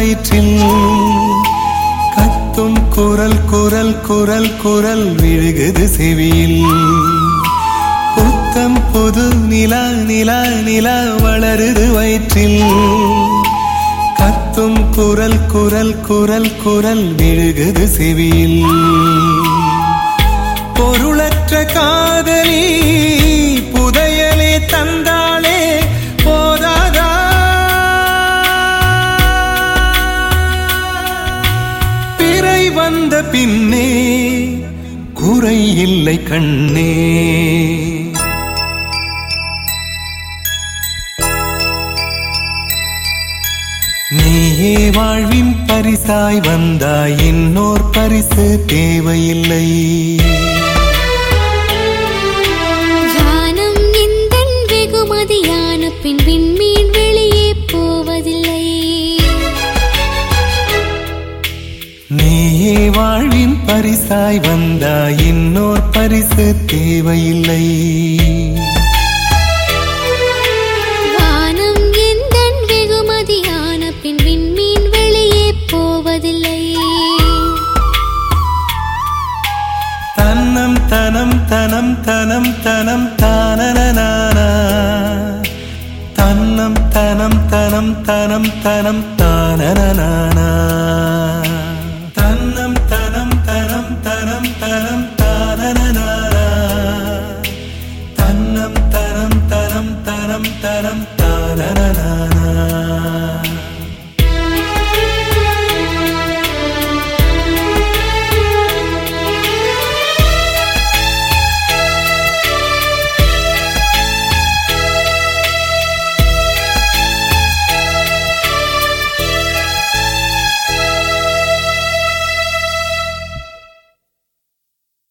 வயிற்றில் கத்தும் குரல் குரல் குரல் குரல் விழுகுது செவியில். புத்தம் புது நிலா நிலா நிலா வளருது வயிற்றில் கத்தும் குரல் குரல் குரல் குரல் விழுகுது செவியில். பொருளற்ற காதலி புதையலே தந்தாளே போதாதா? பிறை வந்த பின்னே குறை இல்லை கண்ணே. நீயே வாழ்வின் பரிசாய் வந்தாய், இன்னோர் பரிசு தேவையில்லை. வானம் எந்தன் வெகுமதியான பின் விண்மீன் வெளியே போவதில்லை. நீயே வாழ்வின் பரிசாய் வந்தாய், இன்னோர் பரிசு தேவையில்லை. தன்னம் தனம் தனம் தனம் தனம் தானனனானா தன்னம் தனம் தனம் தனம் தனம் தானனனானா தன்னம் தனம் தனம் தனம் தனம் தானனனானா தன்னம் தனம் தனம் தனம் தனம் தானனனானா